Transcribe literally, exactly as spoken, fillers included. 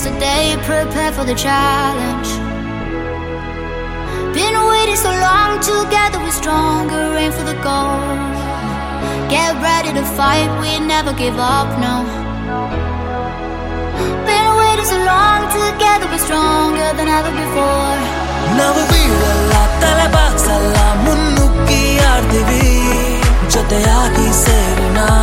yesterday, prepare for the challenge. Been waiting so long, together we're stronger, aim for the goal. Get ready to fight, we never give up, no. Been waiting so long, together we're stronger than ever before. Now we will tala baksala munnuki ardivi jote agi serna